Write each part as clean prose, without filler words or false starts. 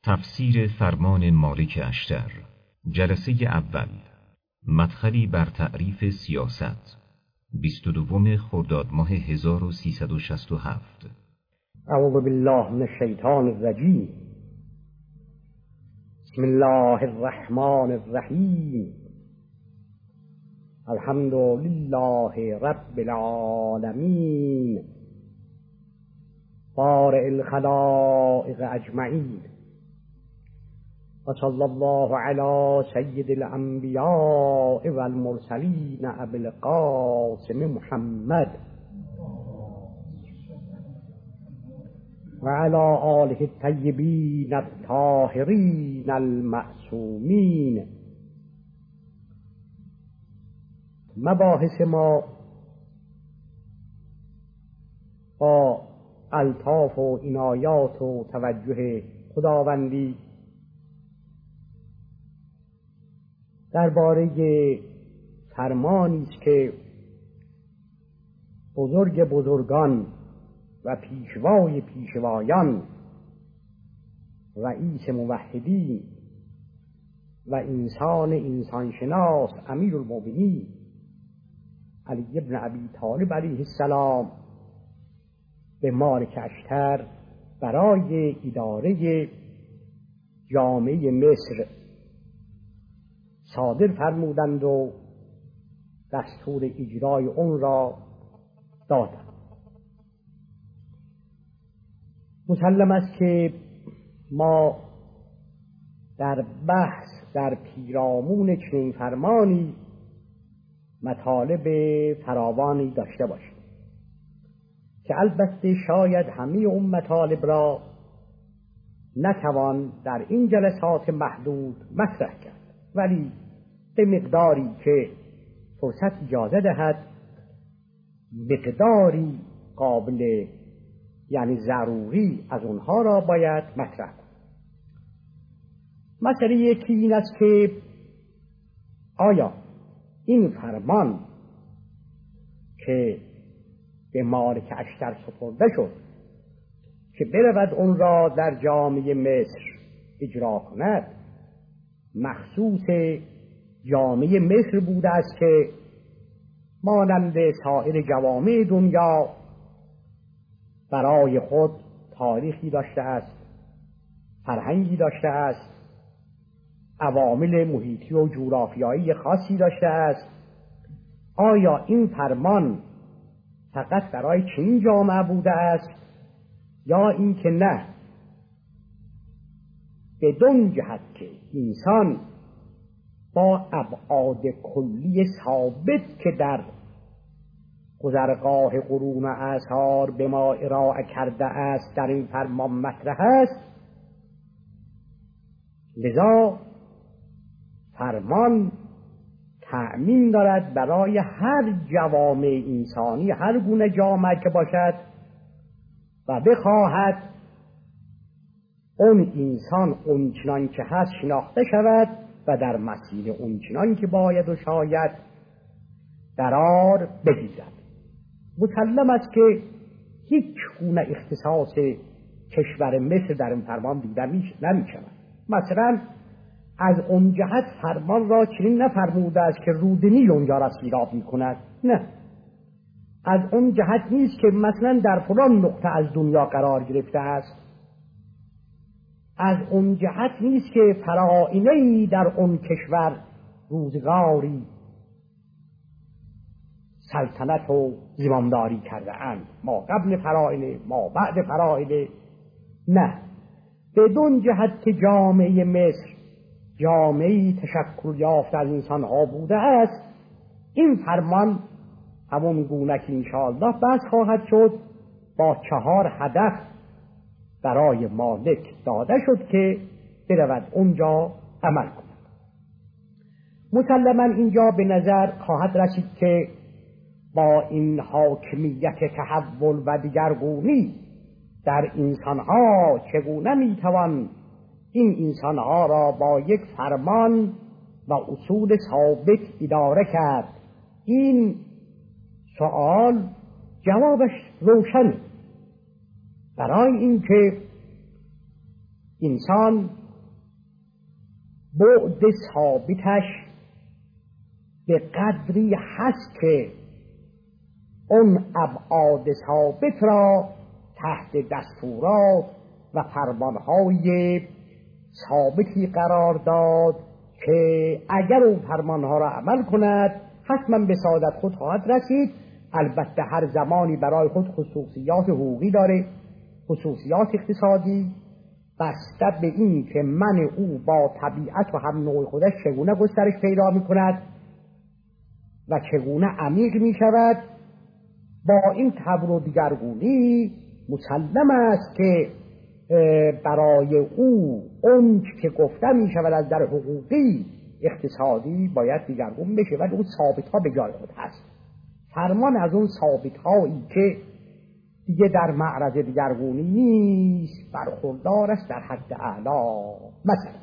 تفسیر فرمان مالک اشتر، جلسه اول، مدخلی بر تعریف سیاست، 22 خرداد ماه 1367. اعوذ بالله من الشیطان الرجیم. بسم الله الرحمن الرحیم. الحمد لله رب العالمین، بارئ الخلائق اجمعین، و صلی الله علی سید الانبیاء والمرسلین ابی القاسم محمد و علی آله الطیبین الطاهرین المعصومین. مباحث ما با الطاف و عنایات و توجه خداوندی درباره فرمانی است که بزرگ بزرگان و پیشوای پیشوایان، رئیس موحدین و انسانشناس امیرالمؤمنین علی ابن ابی طالب علیه السلام به مالک اشتر برای اداره جامعه مصر صادر فرمودند و دستور اجرای اون را دادند. مسلم است که ما در بحث در پیرامون چنین فرمانی مطالب فراوانی داشته باشیم که البته شاید همه اون مطالب را نتوان در این جلسات محدود مطرح کرد، ولی به مقداری که فرصت اجازه دهد مقداری قابل یعنی ضروری از اونها را باید مطرح کنیم. مسئله یکی این است که آیا این فرمان که به مالک اشتر سپرده شد که برود اون را در جامعه مصر اجرا کند مخصوص جامعه مصر بوده است که مانند سایر جوامع دنیا برای خود تاریخی داشته است، فرهنگی داشته است، عوامل محیطی و جغرافیایی خاصی داشته است. آیا این فرمان فقط برای چنین جامعه بوده است یا اینکه نه، بدون جهت که انسان با ابعاد کلی ثابت که در گذرگاه قرون اعصار به ما ارائه کرده است در این فرمان مطرح است. لذا فرمان تأمین دارد برای هر جوامع انسانی، هر گونه جامعه که باشد و بخواهد اون انسان اونچنان که هست شناخته شود و در مسیر اونچنان که باید و شاید قرار بگیرد. مسلم است که هیچ گونه اختصاص کشور مصر در این فرمان دیده نمی‌شود. مثلا از اون جهت فرمان را چنین نفرموده است که رودنی اونجا را سیراب می‌کند، نه. از اون جهت نیست که مثلا در فلان نقطه از دنیا قرار گرفته است. از اون جهت نیست که فرائضی در اون کشور روزگاری سلطنت و زمامداری کرده اند، ما قبل فرائض ما بعد فرائض، نه. بدون جهت که جامعه مصر جامعه تشکل یافته از انسان ها بوده است، این فرمان همون گونه که انشاءالله بحث خواهد شد با 4 هدف برای مالک داده شد که برود اونجا عمل کند. مسلما اینجا به نظر خواهد رسید که با این حاکمیت تحول و دیگرگونی در انسانها چگونه میتوان این انسانها را با یک فرمان و اصول ثابت اداره کرد. این سوال جوابش روشن. برای اینکه انسان بعد ثابتش به قدری هست که اون ابعاد ثابت را تحت دستورات و فرمانهای ثابتی قرار داد که اگر اون فرمانها را عمل کند حتما به سعادت خود خواهد رسید. البته هر زمانی برای خود خصوصیات حقوقی داره، خصوصیات اقتصادی، بسته به این که من او با طبیعت و هم نوع خودش چگونه گسترش پیدا می کند و چگونه عمیق می شود. با این تبر و دیگرگونی مسلم است که برای او اون که گفته می شود از در حقوقی اقتصادی باید دیگرگون بشه، ولی اون ثابت ها به جای خود هست. فرمان از اون ثابت هایی که دیگه در معرض دیگرگونی نیست برخوردار است در حد اعلا. مثلا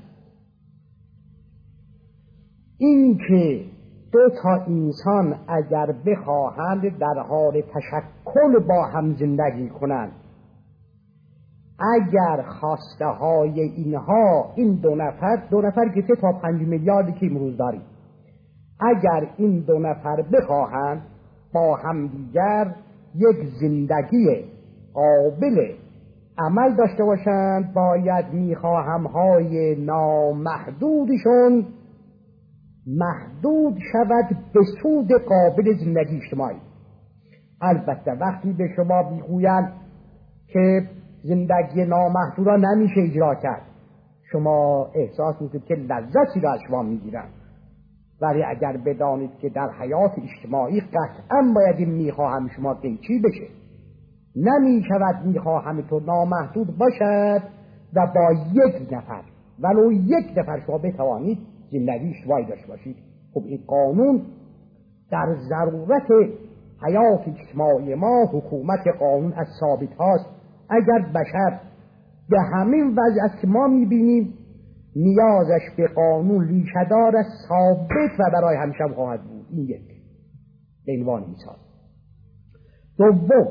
این که دو تا انسان اگر بخواهند در حال تشکل با هم زندگی کنند، اگر خواسته های اینها این دو نفر که 3 تا 5 میلیاردی که امروز داریم، اگر این دو نفر بخواهند با هم دیگر یک زندگی قابل عمل داشته باشند، باید میخواهمهای نامحدودشون محدود شود به سود قابل زندگی اجتماعی. البته وقتی به شما میگویند که زندگی نامحدود را نمیشه اجرا کرد، شما احساس میکنید که لذتی را از شما میگیرند، ولی اگر بدانید که در حیات اجتماعی قطعا باید این میخواهم شما قیچی بشه، نمیشود میخواهم تو نامحدود باشد و با یک نفر ولو یک نفر شما بتوانید زندگی اجتماعی داشته باشید. خب این قانون در ضرورت حیات اجتماعی ما، حکومت قانون از ثابت هاست. اگر بشر به همین وضعیت که ما میبینیم نیازش به قانون ریشه‌دار است، ثابت و برای همیشه خواهد بود. این یک به عنوان مثال. دوم،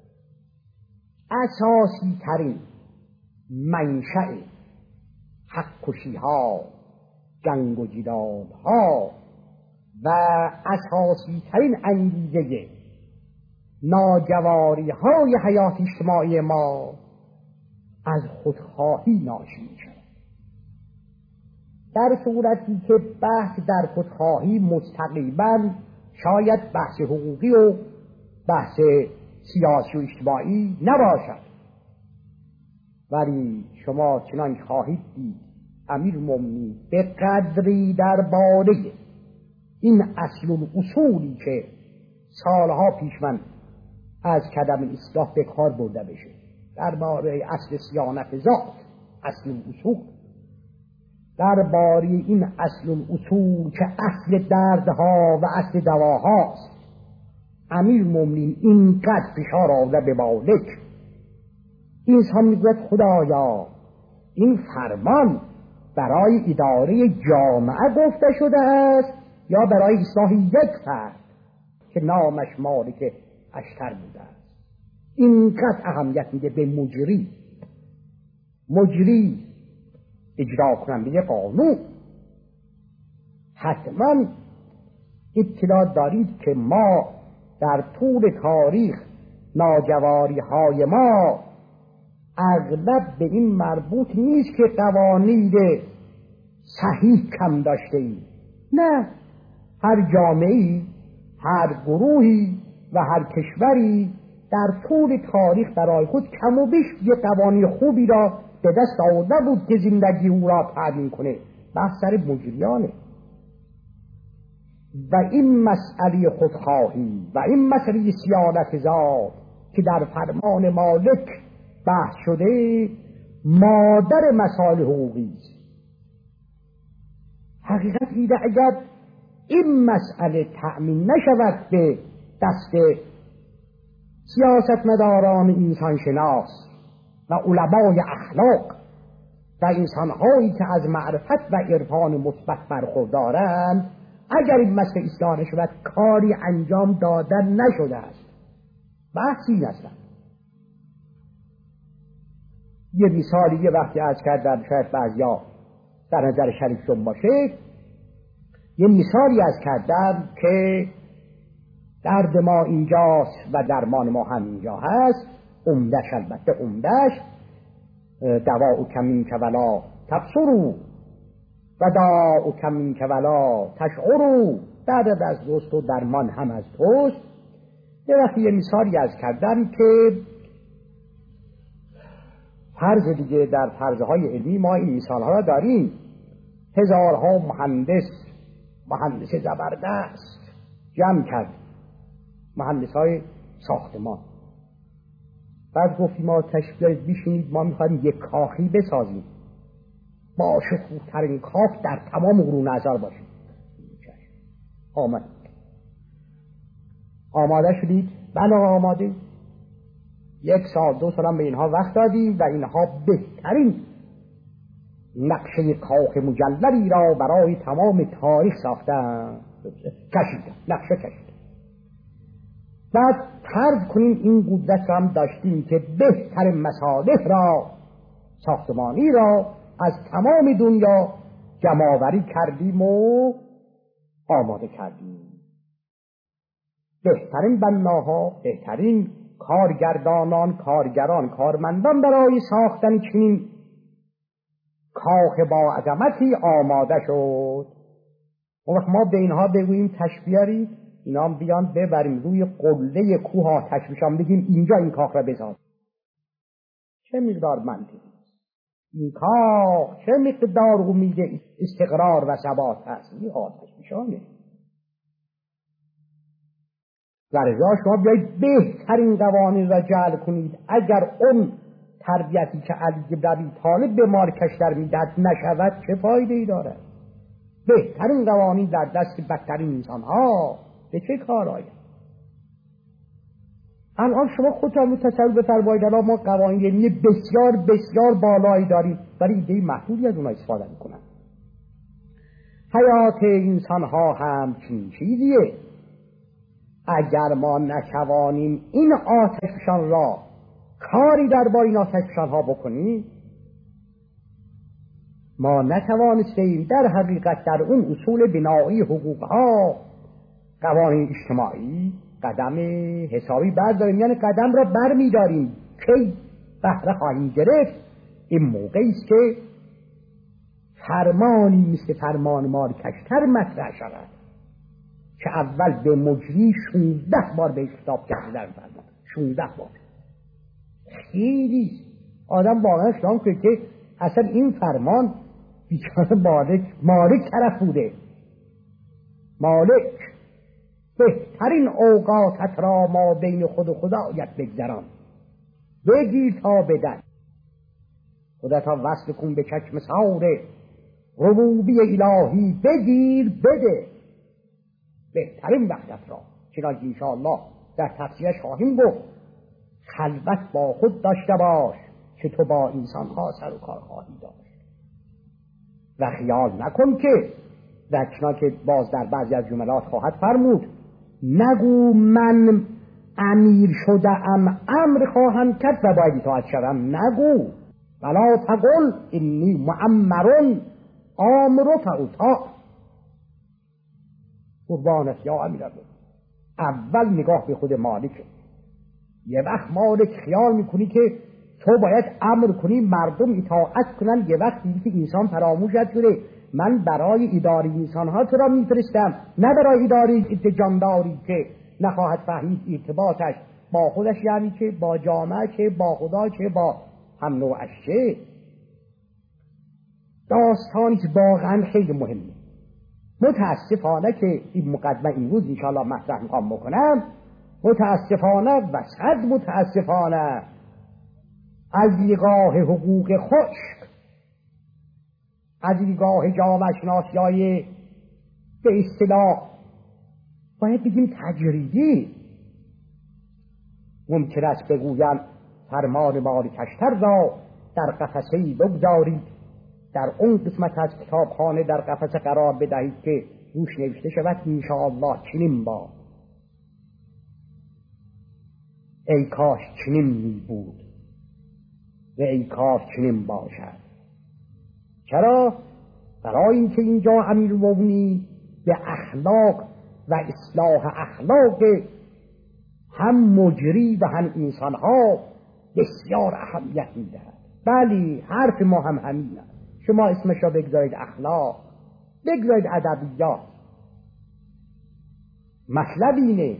اساسی ترین منشأ حق کشی ها، جنگ و جدال ها و اساسی ترین انگیزه ناجواری های حیات اجتماعی ما از خودخواهی ناشی می شود. در صورتی که بحث در خودخواهی مستقیما شاید بحث حقوقی و بحث سیاسی و اجتماعی نباشد، ولی شما چنان خواهید دید امیرالمومنین به قدری درباره این اصل اصولی که سالها پیش من از کدم اصلاح به کار برده بشه، درباره اصل صیانت ذات، اصل اصول، درباره این اصل اصول که اصل دردها و اصل دواهاست، امیرالمومنین اینقدر فشار آورده به مالک. انسان میگوید خدایا این فرمان برای اداره جامعه گفته شده است یا برای اصلاح یک فرد که نامش مالک اشتر بوده است؟ اینقدر اهمیت میده به مجری اجرا کننده قانون. حتما اطلاع دارید که ما در طول تاریخ ناجواری های ما اغلب به این مربوط نیست که قوانین صحیح کم داشته ایم. نه، هر جامعه‌ای، هر گروهی و هر کشوری در طول تاریخ برای خود کم و بیش یه قوانین خوبی را به دست آورده بود که زندگی او را تأمین کنه. بحث سر مجریانه و این مسئله خودخواهی و این مسئله صیانت ذات که در فرمان مالک بحث شده مادر مسائل حقوقی است. حقیقت ایده اگر این مسئله تأمین نشود به دست سیاستمداران انسانشناس و علمای اخلاق و انسانهایی که از معرفت و عرفان مثبت برخوردارند، اگر این مسئله اصلاح نشود کاری انجام دادن نشده است. بحثی نشد. یه مثالی یه وقتی عرض کردم شاید بعضیا در نظر شریفشون باشه. یه مثالی عرض کردم که درد ما اینجاست و درمان ما هم اینجا هست. عمدش البته عمدش دواء کمین که ولا تبصرو و داء کمین که ولا تشعرو، درد از دوست و درمان هم از توست. یه وقتی یه مثالی عرض کردم که فرض دیگه در فرضهای علمی ما این مثالها را داریم. هزارها مهندس زبردست جمع کرد، مهندسای ساختمان. بعد گفتیم ما تشبیه بیشونید، ما میخوایم یک کاخی بسازیم با شکوه‌ترین کاخ در تمام قرون ازل باشه. آماده شدید؟ بله آماده. 1 سال 2 سال هم به اینها وقت دادیم و اینها بهترین نقشه کاخ مجللی را برای تمام تاریخ ساختن، نقشه کشیدن. بعد فرض کنیم این قدرت را هم داشتیم که بهترین مصالح را، ساختمانی را از تمام دنیا جمع‌آوری کردیم و آماده کردیم. بهترین بناها، بهترین کارگران، کارمندان برای ساختن چنین کاخ با عظمتی آماده شد. اون وقت ما به اینها بگوییم تشبیه‌ای، اینا هم بیان ببریم روی قله کوه آتش بشن بگیم اینجا این کاخ را بساز. چه مقدار منطقی این کاخ، چه مقدار امید استقرار و ثبات هست. این آتش بشانه. در رضا شما بیایید بهترین قوانین را جعل کنید. اگر اون تربیتی که علی بن ابی طالب به مارکش در میدهد نشود چه فایده ای دارد؟ بهترین قوانین در دست بدترین انسان ها به چه کار آید؟ الان شما خودتان تصور بفرمایید الان ما قوانین علمی بسیار بسیار بالایی داریم، ولی ایده محدودی از اونها استفاده میکنن. حیات انسان ها هم چنین چیزیه. اگر ما نتوانیم این آتشفشان را کاری درباره این آتشفشان ها بکنیم، ما نتوانستیم در حقیقت در اون اصول بنایی حقوق ها، قوانین اجتماعی قدم حسابی برداریم. یعنی قدم را برمیداریم که بهره خواهیم گرفت این موقعی است که فرمانی مثل فرمان مارکشتر مطرح شود که اول به مجری 16 بار به خطاب کرده در فرمان. 16 بار خیلی آدم واقعا شام که اصلا این فرمان بیچاره مالک طرف بوده. مالک بهترین اوقاتت را ما بین خود و خدایت بگذران، بگیر تا بدن، خودت را وصل کن به چشم سار ربوبی الهی، بگیر بده بهترین وقتت را. چنانکه انشاءالله در تفسیرش خواهیم گفت خلوت با خود داشته باش که تو با انسانها سر و کار خواهی داشت و خیال نکن که و چنانکه باز در بعضی از جملات خواهد فرمود نگو من امیر شده امر خواهم کرد و باید اطاعت شوم. نگو ولا تقل انی معمرون آمر فاطاع. قربانت یا امیرالمومنین. اول نگاه به خود مالک. یه وقت مالک خیال میکنی که تو باید امر کنی مردم اطاعت کنن، یه وقت دیدی که انسان فراموشت شده من برای اداره انسانها تو را میفرستم، نه برای اداره جانداری که نخواهد فهمید ارتباطش با خودش، یعنی که با جامعه، چه با خدا، چه با هم نوعش. چه داستانی واقعا خیلی مهمه. متاسفانه که این مقدمه این روز انشاءالله مطرح میخوام بکنم، متاسفانه و صد متاسفانه از دیدگاه حقوق خشک، از دیدگاه جامعه شناسی‌های به اصطلاح باید بگیم تجریدی، ممکن است بگویم فرمان مالکشتر را در قفسه‌ای بگذارید، در اون قسمت از کتابخانه در قفسه قرار بدهید که روش نوشته شود انشاءالله چنین باد، ای کاش چنین می بود. و ای کاف چنین باشد. چرا؟ برای اینکه اینجا امیرالمومنین به اخلاق و اصلاح اخلاق هم مجری و هم انسانها بسیار اهمیت میدهد. بلی حرف ما هم همینه. شما اسمش را بگذارید اخلاق، بگذارید ادبیات. مطلب اینه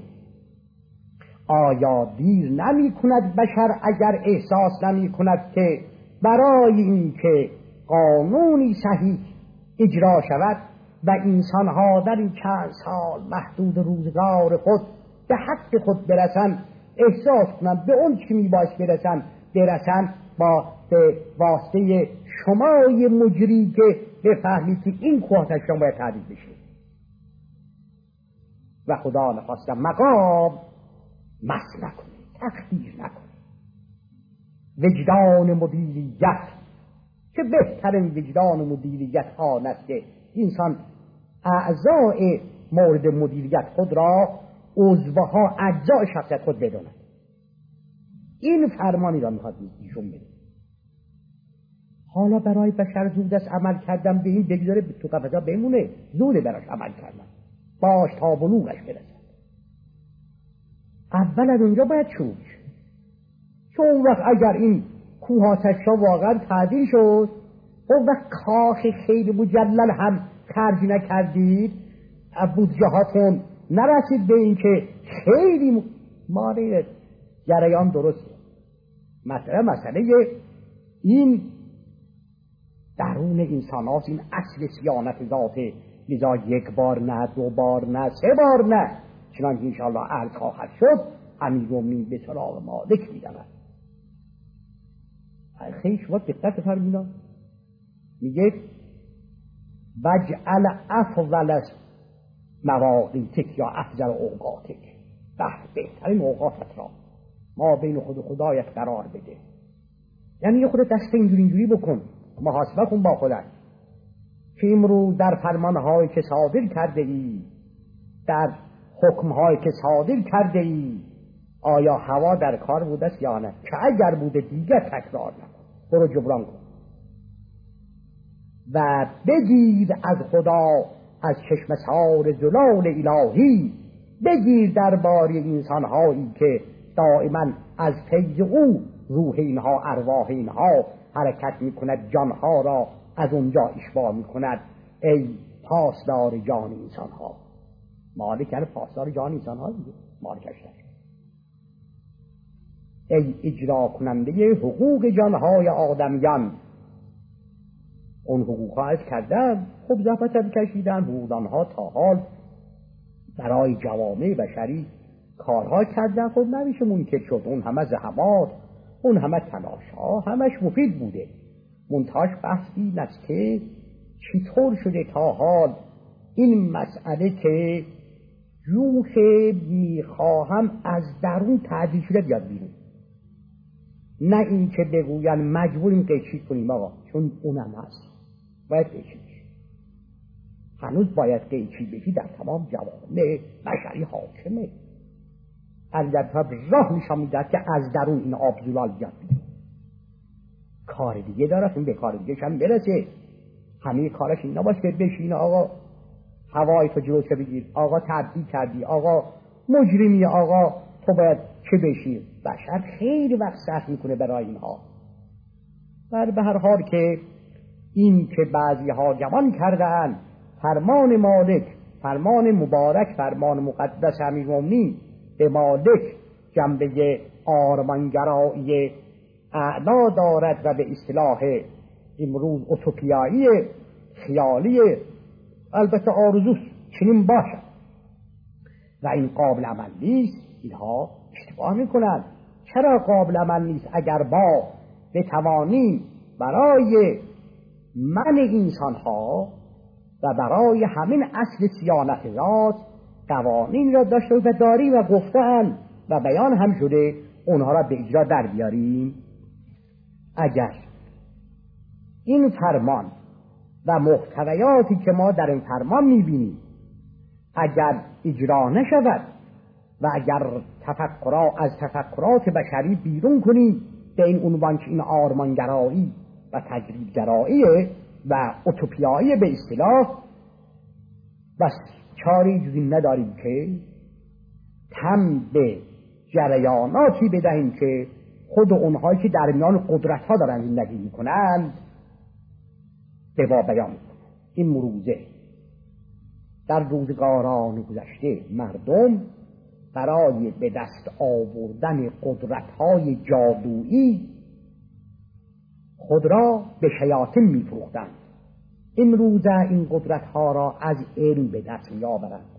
آیا دیر نمی کند بشر اگر احساس نمی کند که برای اینکه قانونی صحیح اجرا شود و انسانها در این چند سال محدود روزگار خود به حق خود برسند، احساس کنند به اون چی میباید برسند با به واسطه شمای مجری که بفهمید که این کوهتشان باید تعدیل بشه و خدا نخواستم مقام مس نکنه، تقدیر نکنه. وجدان مدیریت، که بهترین وجدان مدیریت آن است که انسان اعضای مورد مدیریت خود را عضوها اجزای شخصیت خود بداند. این فرمانی را میخواد ایشون بده. حالا برای بشر زود است عمل کردن به این بگذاره تو قفسه بمونه، زوده براش عمل کردن، باش تا بلوغش برسد. اول از اونجا باید شروع شه. چون وقت اگر این کوهاتشا واقعا تعدیل شد، اون وقت کاخ خیلی مجلل هم خرج نکردید، بودجهاتون نرسید به این که خیلی ماره جریان درسته. مسئله این درون انسان هاست، این اصل صیانت ذاته. لذا یک بار نه، دو بار نه، سه بار نه، چنانکه انشاءالله عرض خواهد شد امیرالمومنین به سراغ مالک می‌رود. خیلی شما دقت فرمودید، میگه وجعل افضل مواقیتک یا افضل اوقاتک، بهترین اوقاتت را ما بین خود و خدایت قرار بده. یعنی خودت دست اینجوری بکن، محاسبه کن با خودت که امروز در فرمانهایی که صادر کرده ای، در حکمهایی که صادر کرده ای، آیا هوا در کار بوده است یا نه؟ که اگر بوده دیگر تکرار نکن، برو جبران کن و بگیر از خدا، از چشم سار زلال الهی بگیر درباره انسانهایی که دائما از فیض او روح اینها، ارواح اینها حرکت میکند، جانها را از اونجا اشباع میکند. ای پاسدار جان انسانها، مالک یعنی پاسدار جان انسانها دیگه، مالکش. ای اجرا کننده حقوق جانهای آدمیان، اون حقوقها از کردن، خب زحمت هم کشیدن، حقوقدانها تا حال برای جوامع بشری کارها کردن، خب نمیشه منکر شد. اون همه زحمات، اون همه تلاشها، همش مفید بوده. منتاش بحث این است که چطور شده تا حال این مسئله که جوخ میخواهم از درون تعدیل شده بیاد بیرون، نه این که بگوین مجبوریم قیچی کنیم آقا، چون اونم هست باید قیچی بشی. هنوز باید قیچی بشی در تمام جوامع بشری حاکمه. البته راه نشان میدهد که از درون این آب زلال بیاد بیرون. کار دیگه داره، این به کار دیگه هم برسه. همه کارش این نباشه که بشین آقا هوای تو جلوشه بگیر، آقا تبدیل کردی، آقا مجرمی، آقا تو باید چه بشی. بشر خیلی وقت صرف میکنه برای اینها. و به هر حال که این که بعضی ها گمان کردن فرمان مالک، فرمان مبارک، فرمان مقدس امیرالمومنین به مالک جنبه آرمانگرایی اعلا دارد و به اصطلاح امروز اوتوپیایی خیالی، البته آرزوست چنین باشد و این قابل عمل نیست. اینها اشتباه میکنند. چرا قابل عمل نیست؟ اگر با بتوانیم برای من انسان ها و برای همین اصل صیانت ذات قوانین را داشته و داریم و گفتن و بیان هم شده، اونها را به اجرا در بیاریم. اگر این فرمان و محتویاتی که ما در این فرمان میبینیم اگر اجرا نشود و اگر از تفکرات بشری بیرون کنیم، به این عنوان که این آرمانگرایی و تجریدگرایی و اوتوپیایی به اصطلاح، بس چاری جزی نداریم که تم به جریاناتی بدهیم که خود اونهایی که در میان قدرت ها دارن زندگی میکنند به با بیان میکنند. این مروزه در روزگاران گذشته مردم برای به دست آوردن قدرت های جادویی خود را به شیاطین میفروختند. امروزه این قدرت ها را از علم به دست میآورند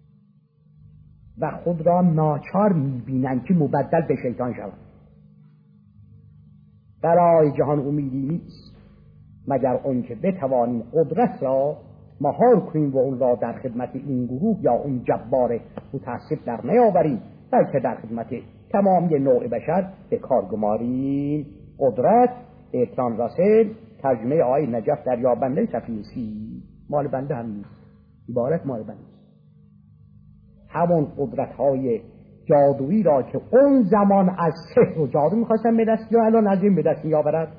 و خود را ناچار میبینند که مبدل به شیطان شوند. برای جهان امیدی نیست مگر آنکه بتوانیم قدرت را مهار کنیم و اون را در خدمت این گروه یا اون جبار متعصب در نیاوریم، بلکه در خدمت تمامی نوع بشر به کار گماریم. قدرت اعتران راسل ترجمه آیه نجف در یابنده صفحه 30 مال بنده هم نیست، عبارت مال بنده است. همون قدرت های جادویی را که اون زمان از سحر و جادو میخواستن به دست یا الان از این به دست میآورد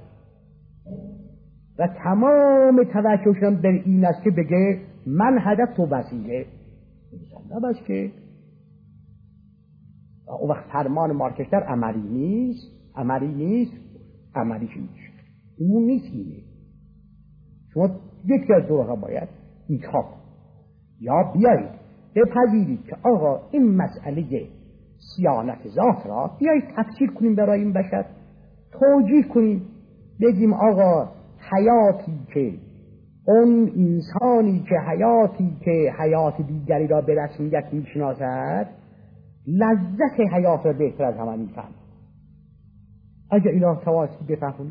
و تمام توجهشون در این است که بگه من هدف و وسیله نباید که اون وقت فرمان مارکشتر عملی نیست عملی هیچ اون نیست. اینه شما یکی از دو را باید انتخاب یا بیایید بپذیرید که آقا این مسئله صیانت ذات را بیایید تفسیر کنیم برای این بشر، توجیه کنیم، بگیم آقا حیاتی که اون انسانی که حیات دیگری را به رسمیت میشناسد لذت حیات را بهتر از همه میفهم. اگه اینا توانستی بفهمید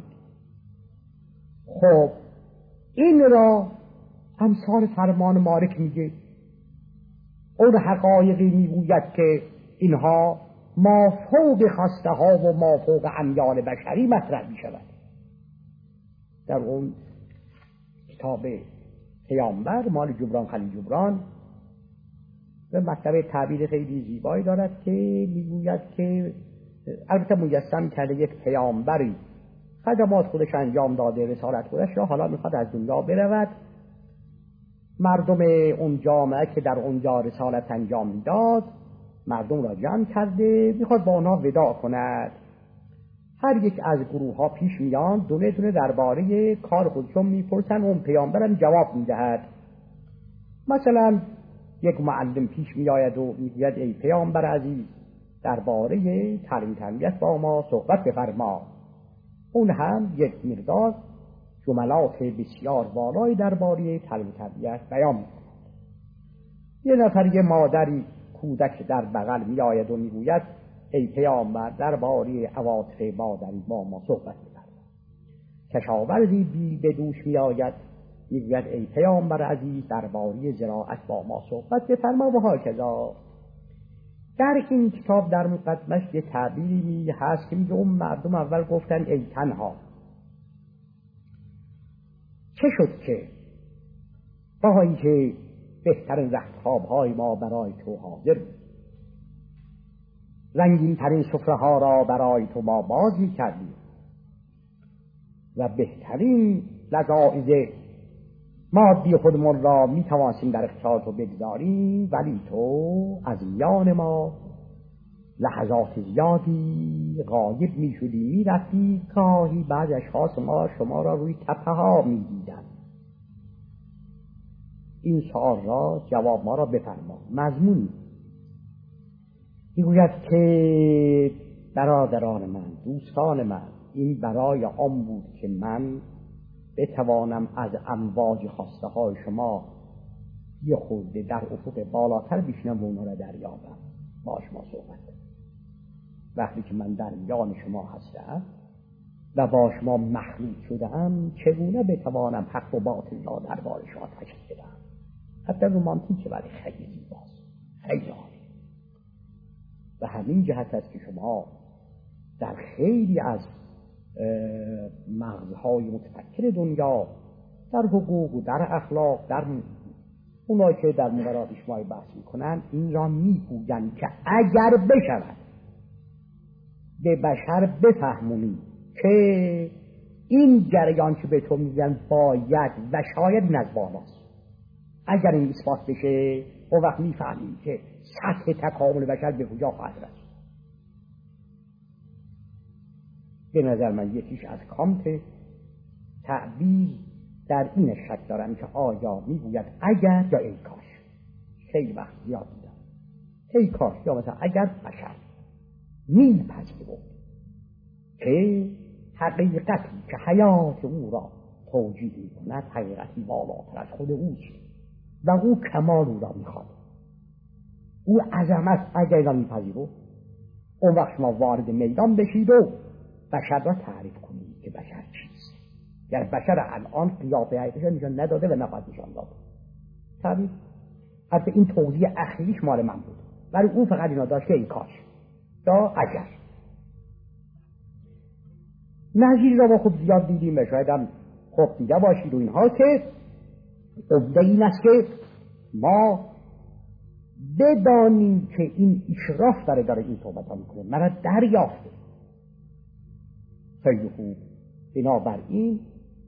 خب این را امثال فرمان مالک میگه، اون حقایقی میگوید که اینها مافوق خواسته ها و مافوق امیال بشری مطرح میشود. در اون کتاب پیامبر مال جبران خلیل جبران و مطلب تعبیر خیلی زیبایی دارد که میگوید که البته مجسم کرده یک پیامبری خدمات خودش انجام داده، رسالت خودش را حالا میخواد از دنیا برود. مردم اون جامعه که در اونجا رسالت انجام میداد مردم را جمع کرده، میخواد با آنها وداع کند. هر یک از گروه ها پیش میان دونه دونه درباره کار خودشون میپرسن، اون پیامبرم جواب میدهد. مثلا یک معلم پیش میآید و میگوید ای پیامبر عزیز درباره تعلیم تربیت با ما صحبت بفرما. اون هم یک مقدار جملات بسیار والایی درباره تعلیم تربیت بیان میکند. یه نفر یه مادری کودک در بغل میآید و میگوید ای پیامبر درباره عواطف مادری با ما صحبت بفرما. کشاورزی بی به دوش میآید میگوید ای پیامبر عزیز درباره زراعت با ما صحبت بفرما و هاکذا. در این کتاب در مقدمش یه تعبیری هست که میگه اون مردم اول گفتن ای تنها، چه شد که با اینکه بهترین رختخواب‌های ما برای تو حاضر بود، رنگین ترین سفره ها را برای تو ما باز می‌کردیم و بهترین لذایذ مادی خودمون را می‌توانیم در اختیار تو بگذاریم، ولی تو از میان ما لحظات زیادی غایب می‌شدی، می‌رفتی، گاهی بعض اشخاص شما را روی تپه ها می‌دیدند. این سوال را جواب ما را بفرما. مضمون میگوید که برادران من، دوستان من، این برای آن بود که من بتوانم از امواج خواسته های شما یه خورده در افق بالاتر بشنم و اونا را دریابم، با شما صحبت. وقتی که من در میان شما هستم و با شما مخلوط شدم، چگونه بتوانم حق و باطل را درباره شما تشخیص بدم؟ حتی رومانتیکه ولی خیلی زیباست، خیلی عالی. و همین جهت است که شما در خیلی از مغزهای متفکر دنیا در حقوق و در اخلاق، در اونایی که در مورد شما بحث میکنن، این را میگویند که اگر بشود به بشر بفهمونی که این جریان که به تو میگن باید و شاید این از بالاست. اگر این اثبات بشه اون وقت میفهمیم که سطح تکامل بشر به کجا خواهد رسید. به نظر من یکیش از کانت تعبیر در این شک دارم که آیا میگوید اگر یا ای کاش. خیلی وقت زیاد دیدم ای کاش یا مثلا اگر بشر میپذیرد که حقیقتی که حیات او را توجیه میکند حقیقتی بالاتر از خود اوست و او کمال او را میخواد، او عظمت اگر را میپذیرد، اون وقت شما وارد میدان بشید و بشر را تعریف کنید که بشر چیست. یعنی بشر الان قیافه حقیقتش نشان نداده و نخواهد نشان داد. تعریف حتی این توضیح اخیریش مال من بود، ولی او فقط اینا داشت که ای کاش یا اگر. نظیر را با خوب زیاد دیدیم، شاید هم خوب دیده باشید و اینها که عمده این است که ما بدانیم که این اشراف داره این صحبت ها میکنه، مرا دریافته. خیلی خوب. بنابراین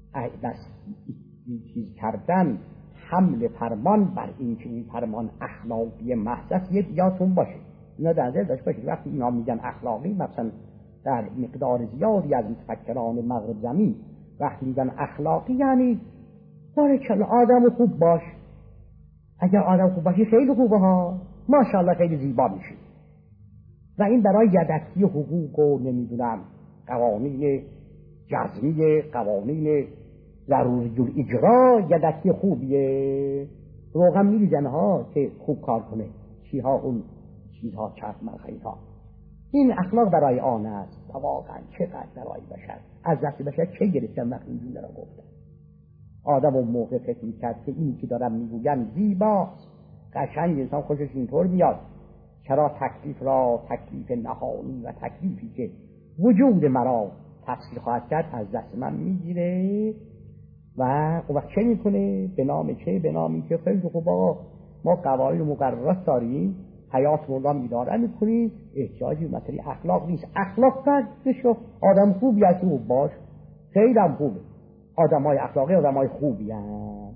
چیز کردن حمل فرمان بر این که این فرمان اخلاقی محض است یادتون باشه. اینا در نظر داشته باشید وقتی اینا میگن اخلاقی، مثلا در مقدار زیادی از متفکران مغرب زمین وقتی میگن اخلاقی یعنی بارکالله آدم خوب باش. اگر آدم خوب باشی خیلی خوبه ها، ماشاءالله خیلی زیبا میشی. و این برای یدکی حقوق و نمیدونم قوانین جزمی، قوانین ضروری الاجرا یدکی خوبیه. روغن میریزن ها که خوب کار کنه، چیها اون چیزها چرخ مرخیت ها. این اخلاق برای آن است. واقعا چقدر برای بشر از دست بشر چه گرفتن وقتی این جمله را گفتن. آدم اون موقع فکر میکرد که اینی که دارم میگویم زیباست، قشنگ، انسان خوشش اینطور میاد. چرا تکلیف را تکلیف نهانی و تکلیفی که وجود مرا تفسیر خواهد کرد از دست من میگیره و اون وقت چه میکنه؟ به نام چه؟ به نامی که خیلی خوبا ما قوانین مقررات داریم، حیات را میداره میکنیم، احتیاجی به مسئله اخلاق نیست. اخلاق فرقشو آدم خوبی هستی و باش، خیلی هم خوبه. آدم های اخلاقی آدم های خوبی هم.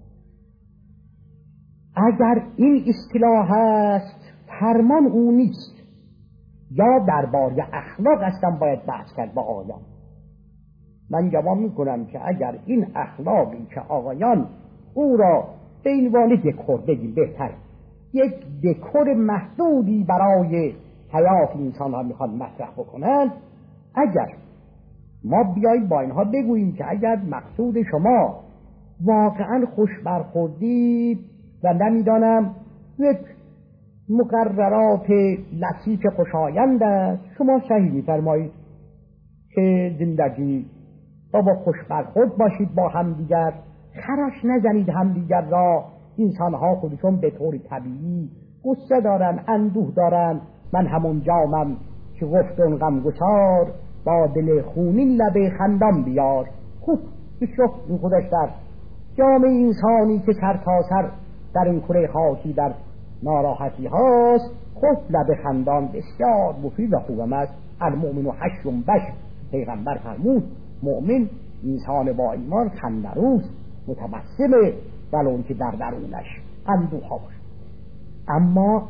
اگر این اصطلاح هست فرمان او نیست، یا درباره اخلاق هستم باید بحث کرد با آیان. من جواب میکنم که اگر این اخلاقی که آقایان او را به عنوان دکور بگیم بهتر، یک دکور محدودی برای حیات انسان ها میخواد مطرح بکنند، اگر ما بیاییم با اینها بگوییم که اگر مقصود شما واقعا خوش برخوردی و نمیدانم یک مقررات لطیف خوشایند است، شما صحیح می‌فرمایید که زندگی با خوش برخورد باشید با همدیگر، خرش نزنید همدیگر را. انسان‌ها خودشون به طور طبیعی غصه دارن، اندوه دارن. من همون جامم که گفتن غمگسار، با دل خونین لب خندان بیار. خوب بشو این خودش در جامعه انسانی که سر تا سر در این کره خاکی در ناراحتی هاست، خوب لب خندان بسیار مفید و خوبم است. المؤمن و حشم بش، پیغمبر فرمود مؤمن انسان با ایمان خندروست، متبسمه، ولو که در درونش اندوه ها باشه. اما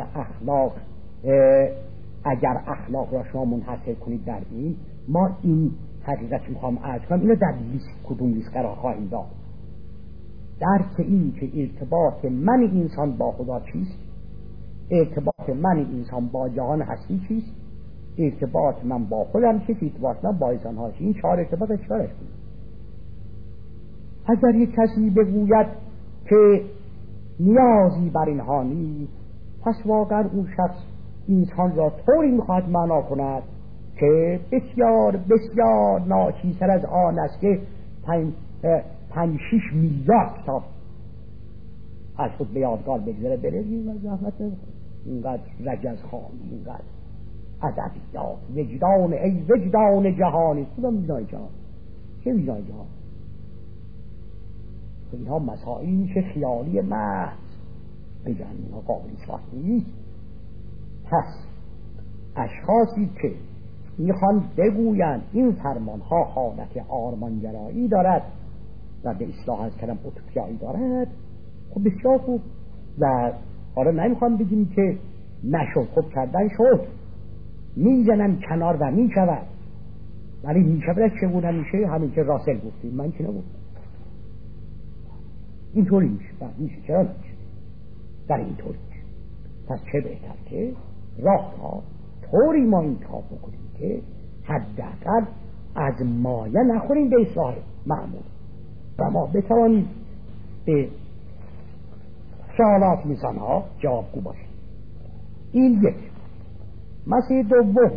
اگر اخلاق را شما منحصر کنید در این، ما این حقیقت میخوام عرض کنم، اینو در کدوم لیست قرار خواهیم داد. درک این که ارتباط من انسان با خدا چیست، ارتباط من انسان با جهان هستی چیست، ارتباط من با خودم چیست، ارتباط من با انسان ها چیست. این چهار ارتباط چهارش بود. اگر یک کسی بگوید که نیازی بر اینها نیست، پس واقعا اون شخص انسان را طوری میخواد معنا کند که بسیار بسیار ناچیزتر از آن است که 5-6 میلیارد کتاب از خود به یادگار بگذاره بره و زحمت اینقدر رجزخوانی، اینقدر ادبیات، وجدان، ای وجدان جهانی. کدام وجدان جهان؟ چه وجدان جهان؟ اینها مسائل میشه خیالی محض بگن، اینها قابل اثبات نیست. پس اشخاصی که میخوان بگویند این فرمان ها حالت آرمانگرایی دارد و به اصلاح از کلم اوتوپیایی دارد، خب بسیار خوب. و حالا نمیخوام بگیم که نشد، خب کردن شد، میزنن کنار و میشود، ولی میشود چگونه میشه؟ همین که راسل گفتیم، من که نگفتم اینطوری میشه چرا نمیشه؟ در اینطوری میشه. پس چه بهتر که راه را طوری ما انتخاب بکنیم که حداقل از مایه نخوریم به اصلاح معمول و ما بتوانیم به سوالات انسان ها جوابگو باشیم. این یک. مسئله دوم،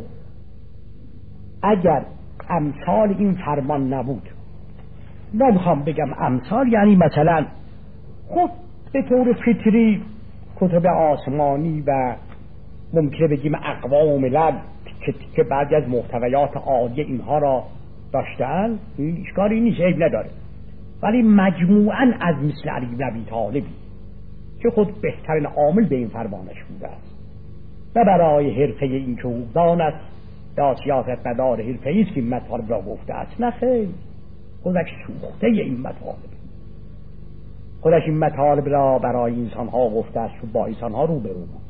اگر امثال این فرمان نبود، نمیخوام بگم امثال یعنی مثلا خب به طور فطری کتب آسمانی و ممکنه بگیم اقوام ملل که بعضی از محتویات عالی اینها را داشتن، این اشکالی نیست، عیب نداره، ولی مجموعاً از مثل علی بن ابی طالبی که خود بهترین عامل به این فرمانش بوده است و برای حرفه این که حقوقدان است یا سیاست مدار حرفه‌ای است که این مطالب را گفته است، نه خیر، خودش سوخته این مطالب، خودش این مطالب را برای انسانها گفته است و با انسانها روبرو بود.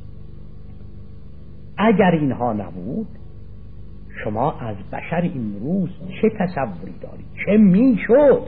اگر اینها نبود، شما از بشر امروز چه تصوری دارید؟ چه میشد؟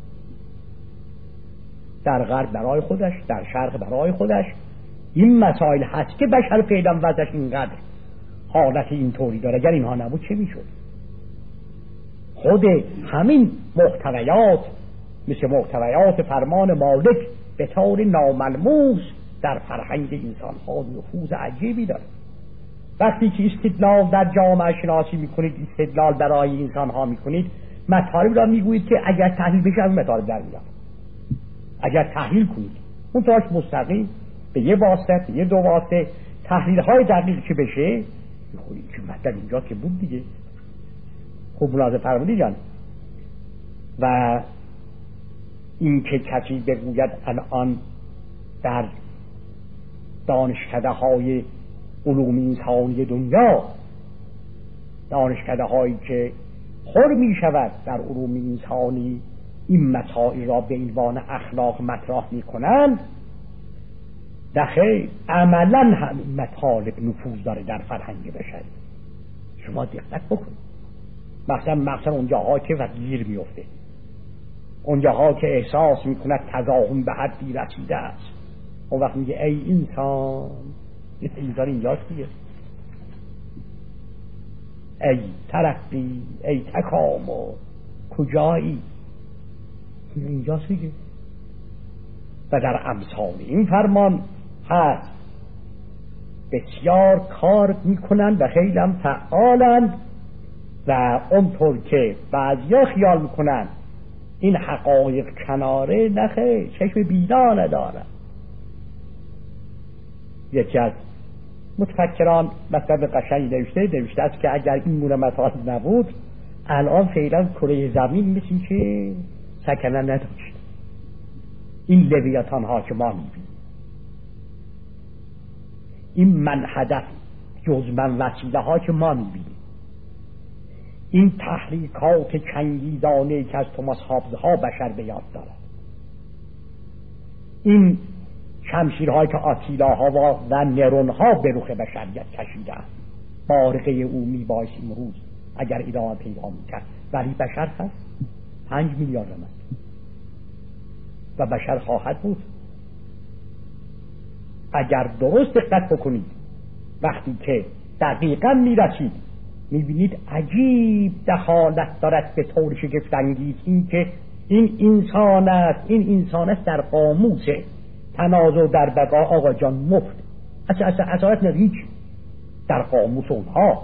در غرب برای خودش، در شرق برای خودش این مسائل هست که بشر فعلا وضعش اینقدر حالت اینطوری داره. اگر اینها نبود چه میشد؟ خود همین محتویات مثل محتویات فرمان مالک به طور ناملموس در فرهنگ انسان ها نفوذ عجیبی داره. وقتی که استدلال در جامعه شناسی میکنید، استدلال برای انسان ها میکنید، مطالب را میگویید که اگر تحلیل بشه از مطالب در میاد. اگر تحلیل کنید اون تاش مستقیم به یه واسطه، به یه دو واسطه تحلیل های دقیق که بشه، میخوری که مطلب اینجا که بود دیگه. خوب ملاحظه فرمودید جان. و این که کسی بگوید الان در دانشکده های علوم انسانی دنیا، دانشکده هایی که پر می شود در علوم انسانی، این مسائل را به عنوان اخلاق مطرح می کنند، دخیل عملا هم مطالب نفوذ داره در فرهنگ بشری. شما دقت بکنید، مثلا اونجاها که وگیر می افته، اونجاها که احساس می کند تضاهم به حدی رسیده است، اون وقت میگه ای انسان، انسان اینجاست دیگه، ای ترقی، ای تکامل، کجایی؟ اینجاست دیگه. و در امثال این فرمان هست بسیار کار میکنن و خیلی هم فعالن و اونطور که بعضیا خیال میکنن این حقایق کناره، نخیر، چشم بینا ندارن. یکی از متفکران مطلب قشنگ نوشته است که اگر این گونه مطالب نبود، الان فعلا کره زمین مثل که سکنه نداشت. این لویاتان ها که ما میبینیم، این من هدف جز من وسیله ها که ما میبینیم، این تحریکات چنگیزانه که از توماس هابز ها بشر به یاد دارد، این شمشیرهایی که آتیلا ها و نرون ها به رخ بشریت کشیدند، بارقه او میبایست امروز اگر ادامه پیدا میکرد، ولی بشر هست 5 میلیارد من و بشر خواهد بود. اگر درست دقت بکنید، وقتی که دقیقا میرسید میبینید عجیب دخالت دارد به طور شگفت‌انگیز این که این انسان است در قاموس تنازع در بقا آقا جان مفت اصالت نریج در قاموس اونها،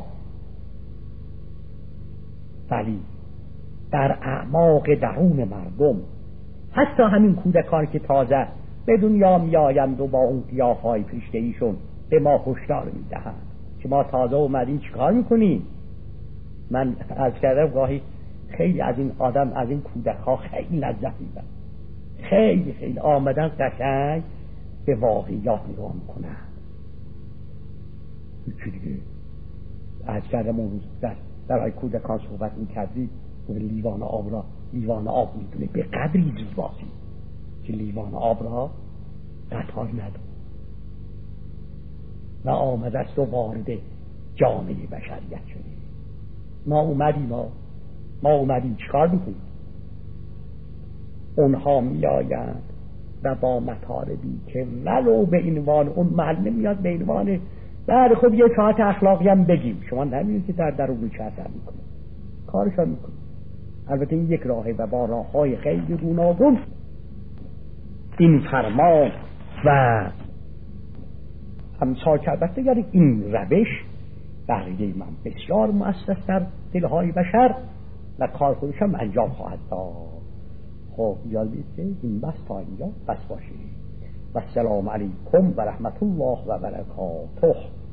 ولی در اعماق درون مردم، حتی همین کودکان که تازه به دنیا می آیند و با اون قیافه‌های فرشته ایشون به ما هشدار میدهند که ما تازه اومدیم چیکار میکنیم. من از کردم گاهی خیلی از این آدم، از این کودک ها خیلی لذت میبرم، خیلی آمدن قشنگ به واقعیات نگاه میکنن. چی دیگه از کردم اون روز در در کودکان صحبت میکردی لیوان آب را لیوان آب میدونه به قدری زیباست که لیوان آب را قطار نداره و آمده است و وارد جامعه بشریت شده. ما اومدیم چیکار میکنیم؟ اونها میآیند و با مطالبی که ولو به عنوان اون معلم میاد به عنوان بعد خب یه ساعت اخلاقی هم بگیم، شما نمیدونید که در درون چه اثر میکنه، کارشان میکنه. البته این یک راهه و با راههای خیلی گوناگون این فرمان و همسال کرده. یعنی این روش بقیه من بسیار مؤسس در دلهای بشر و کار خودش هم انجام خواهد داد. خب یاد بیدید که این بس تا اینجا بس باشه و السلام علیکم و رحمت الله و برکاته.